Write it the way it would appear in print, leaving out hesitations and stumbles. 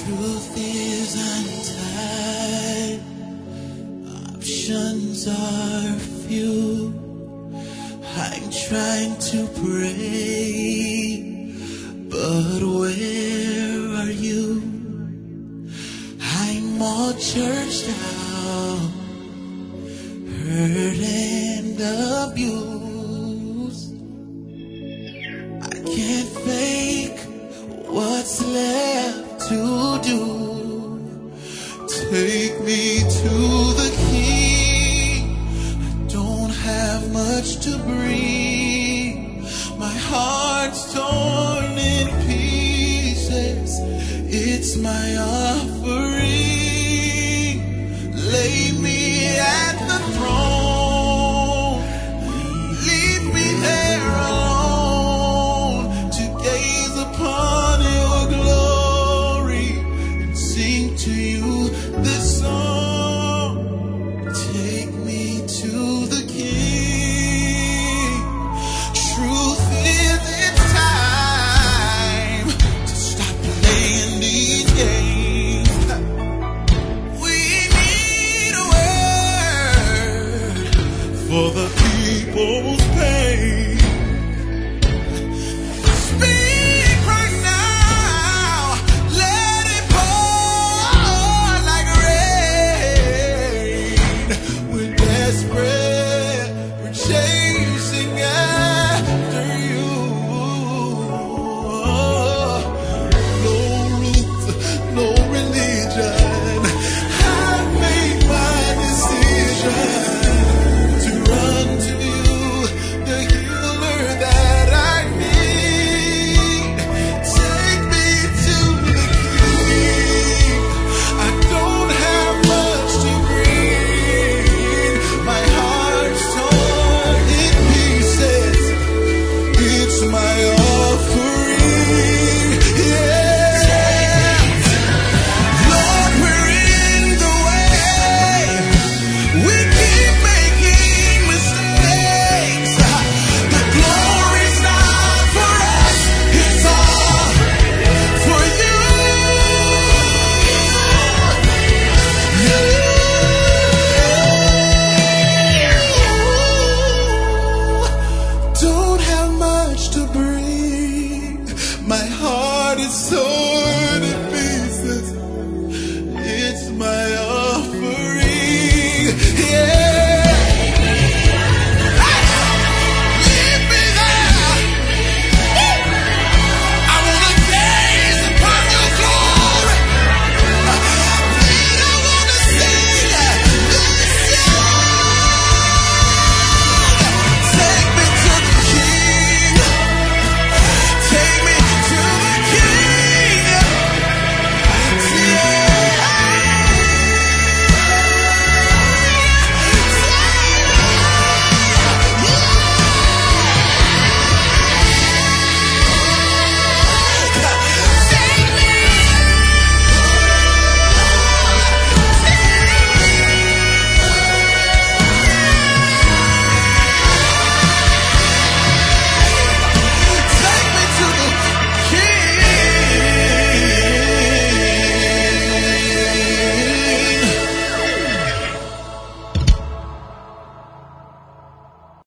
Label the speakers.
Speaker 1: Truth is untied, options are few. I'm trying to pray, but where are you? I'm all churched out, hurt and abused. I can't fake what's left to do. Take me to the King. I don't have much to bring. My heart's torn in pieces. It's my offering.